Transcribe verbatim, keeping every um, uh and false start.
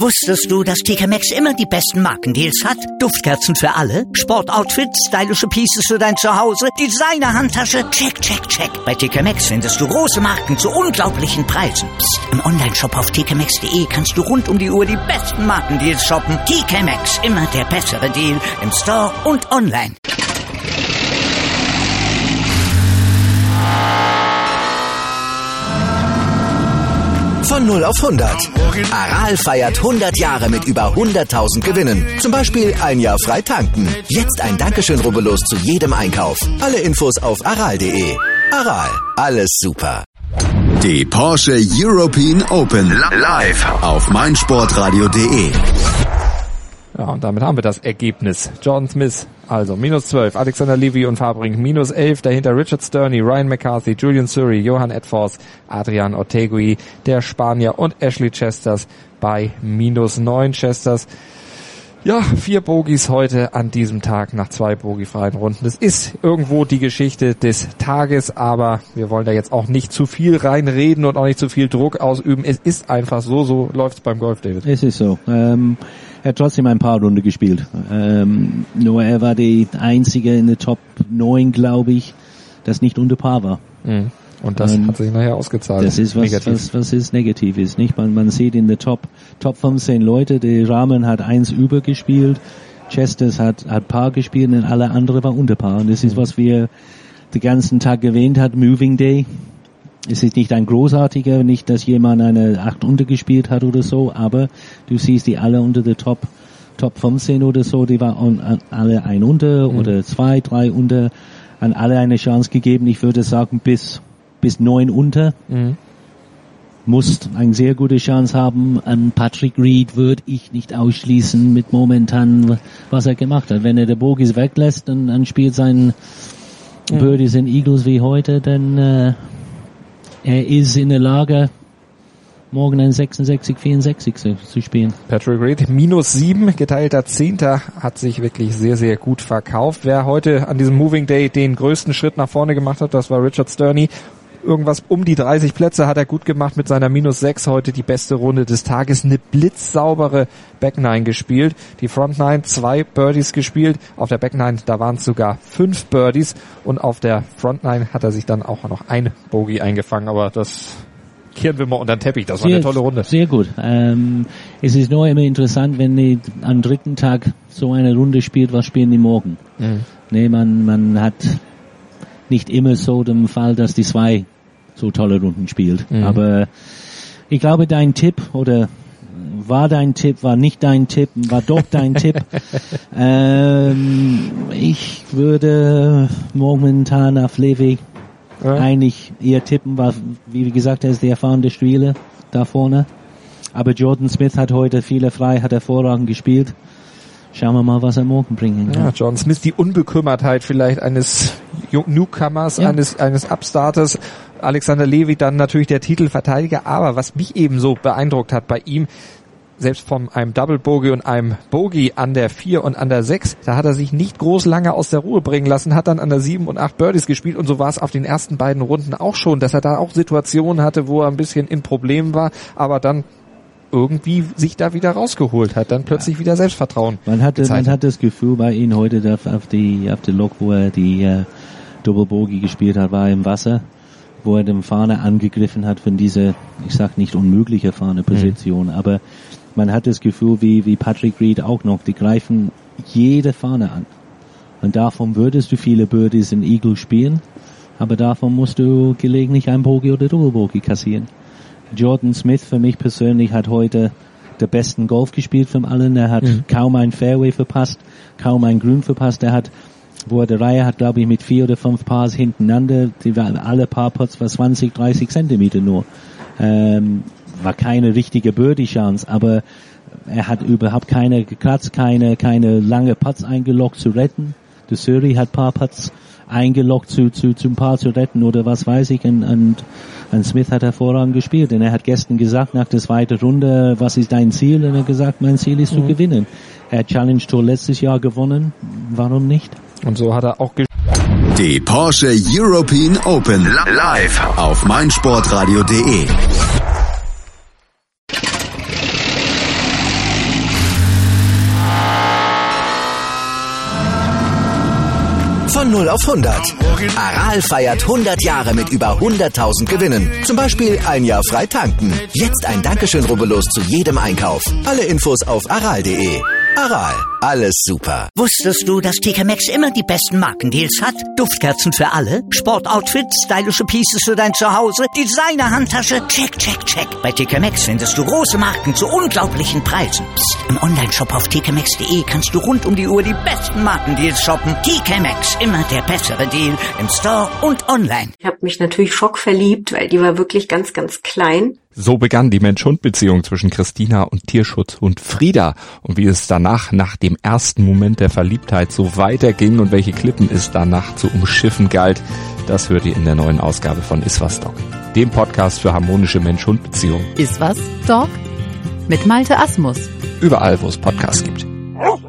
Wusstest du, dass T K Maxx immer die besten Markendeals hat? Duftkerzen für alle, Sportoutfits, stylische Pieces für dein Zuhause, Designer-Handtasche, check, check, check. Bei T K Maxx findest du große Marken zu unglaublichen Preisen. Psst. Im Onlineshop auf t k maxx punkt d e kannst du rund um die Uhr die besten Markendeals shoppen. T K Maxx, immer der bessere Deal im Store und online. Von null auf hundert. Aral feiert hundert Jahre mit über hunderttausend Gewinnen. Zum Beispiel ein Jahr frei tanken. Jetzt ein Dankeschön, rubbellos zu jedem Einkauf. Alle Infos auf aral punkt de. Aral, alles super. Die Porsche European Open live auf meinsportradio punkt de. Ja, und damit haben wir das Ergebnis. Jordan Smith, also minus zwölf, Alexander Levy und Fabrink minus elf, dahinter Richard Sterney, Ryan McCarthy, Julian Surrey, Johan Edfors, Adrian Ortegui, der Spanier und Ashley Chesters bei minus neun. Chesters, ja, vier Bogies heute an diesem Tag nach zwei bogiefreien Runden. Das ist irgendwo die Geschichte des Tages, aber wir wollen da jetzt auch nicht zu viel reinreden und auch nicht zu viel Druck ausüben. Es ist einfach so, so läuft's beim Golf, David. Es ist so. Ähm Er hat trotzdem ein paar Runden gespielt. Ähm, nur er war der Einzige in der Top neun, glaube ich, das nicht unter Paar war. Mhm. Und das ähm, hat sich nachher ausgezahlt. Das ist was, was, was ist negativ ist, nicht? Man, man sieht in der Top, Top fünfzehn Leute, der Rahman hat eins über gespielt, Chesters hat, hat Paar gespielt und alle andere war unter Paar. Und das ist, was wir den ganzen Tag erwähnt hat, Moving Day. Es ist nicht ein großartiger, nicht, dass jemand eine acht unter gespielt hat oder so, aber du siehst die alle unter der Top, Top fünfzehn oder so, die waren alle ein unter mhm. oder zwei, drei unter, an alle eine Chance gegeben. Ich würde sagen, bis, bis neun unter. Mhm. Muss eine sehr gute Chance haben. An Patrick Reed würde ich nicht ausschließen mit momentan, was er gemacht hat. Wenn er die Bogies weglässt und dann spielt sein mhm. Birdies und Eagles wie heute, dann, äh, er ist in der Lage, morgen ein sechsundsechzig vierundsechzig zu, zu spielen. Patrick Reed, minus sieben, geteilter Zehnter, hat sich wirklich sehr, sehr gut verkauft. Wer heute an diesem Moving Day den größten Schritt nach vorne gemacht hat, das war Richard Sterney. Irgendwas um die dreißig Plätze hat er gut gemacht mit seiner minus sechs, heute die beste Runde des Tages. Eine blitzsaubere Back Nine gespielt. Die Front Nine, zwei Birdies gespielt. Auf der Back Nine, da waren es sogar fünf Birdies. Und auf der Front Nine hat er sich dann auch noch ein Bogey eingefangen. Aber das kehren wir mal unter den Teppich. Das war sehr, eine tolle Runde. Sehr gut. Ähm, es ist nur immer interessant, wenn die am dritten Tag so eine Runde spielt, was spielen die morgen? Mhm. Nee, man, man hat nicht immer so den Fall, dass die zwei so tolle Runden spielt. Mhm. Aber ich glaube, dein Tipp, oder war dein Tipp, war nicht dein Tipp, war doch dein Tipp. Ähm, ich würde momentan auf Levy ja. eigentlich eher tippen, war, wie gesagt, er ist der erfahrene Spieler da vorne. Aber Jordan Smith hat heute viele frei, hat hervorragend gespielt. Schauen wir mal, was er morgen bringen kann. Ja, Jordan Smith, die Unbekümmertheit vielleicht eines Newcomers, ja. eines eines Upstarters. Alexander Levy dann natürlich der Titelverteidiger. Aber was mich eben so beeindruckt hat bei ihm, selbst von einem Double Bogey und einem Bogey an der vier und an der sechs, da hat er sich nicht groß lange aus der Ruhe bringen lassen, hat dann an der sieben und acht Birdies gespielt und so war es auf den ersten beiden Runden auch schon, dass er da auch Situationen hatte, wo er ein bisschen in Problemen war, aber dann irgendwie sich da wieder rausgeholt hat, dann plötzlich wieder Selbstvertrauen. Man hatte, man hat das Gefühl bei ihm heute auf die, auf der Lok, wo er die äh, Double Bogey gespielt hat, war er im Wasser, wo er den Fahne angegriffen hat von dieser, ich sag nicht unmögliche Fahne-Position, mhm. aber man hat das Gefühl, wie, wie Patrick Reed auch noch, die greifen jede Fahne an. Und davon würdest du viele Birdies in Eagle spielen, aber davon musst du gelegentlich ein Bogey oder Double Bogey kassieren. Jordan Smith für mich persönlich hat heute der besten Golf gespielt von allen. Er hat mhm. kaum ein Fairway verpasst, kaum ein Grün verpasst. Er hat, wo er die Reihe hat, glaube ich, mit vier oder fünf Pars hintereinander, die waren alle Paar-Putts war zwanzig, dreißig Zentimeter nur. Ähm, war keine richtige Birdie-Chance, aber er hat überhaupt keine gekratzt, keine, keine lange Putts eingeloggt zu retten. Der Surrey hat paar Putts eingeloggt zu, zu, zum Paar zu retten oder was weiß ich, und, und, und Smith hat hervorragend gespielt, denn er hat gestern gesagt, nach der zweiten Runde, was ist dein Ziel? Und er hat gesagt, mein Ziel ist mhm. zu gewinnen. Er hat Challenge Tour letztes Jahr gewonnen, warum nicht? Und so hat er auch gespielt. Die Porsche European Open live auf meinsportradio punkt de. Von null auf hundert. Aral feiert hundert Jahre mit über hunderttausend Gewinnen. Zum Beispiel ein Jahr frei tanken. Jetzt ein Dankeschön, rubbellos zu jedem Einkauf. Alle Infos auf aral punkt de. Aral, alles super. Wusstest du, dass T K Maxx immer die besten Markendeals hat? Duftkerzen für alle, Sportoutfits, stylische Pieces für dein Zuhause, Designer-Handtasche, check, check, check. Bei T K Maxx findest du große Marken zu unglaublichen Preisen. Psst. Im Onlineshop auf t k maxx punkt de kannst du rund um die Uhr die besten Markendeals shoppen. T K Maxx, immer der bessere Deal im Store und online. Ich habe mich natürlich schockverliebt, weil die war wirklich ganz, ganz klein. So begann die Mensch-Hund-Beziehung zwischen Christina und Tierschutzhund Frieda. Und wie es danach, nach dem ersten Moment der Verliebtheit, so weiterging und welche Klippen es danach zu umschiffen galt, das hört ihr in der neuen Ausgabe von Iswas Dog, dem Podcast für harmonische Mensch-Hund-Beziehungen. Iswas Dog? Mit Malte Asmus. Überall, wo es Podcasts gibt.